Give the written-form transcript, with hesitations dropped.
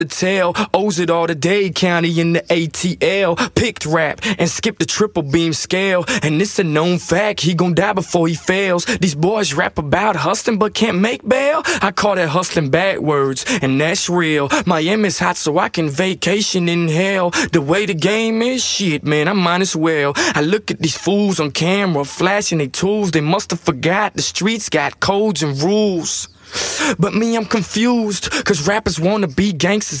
to tell. Owes it all to Dade County in the ATL. Picked rap and skipped the triple beam scale. And it's a known fact, he gon' die before he fails. These boys rap about hustling but can't make bail. I call that hustling backwards, and that's real. Miami's hot so I can vacation in hell. The way the game is, shit man, I might as well. I look at these fools on camera flashing their tools. They must have forgot the streets got codes and rules. But me, I'm confused, cause rappers wanna be gangsters,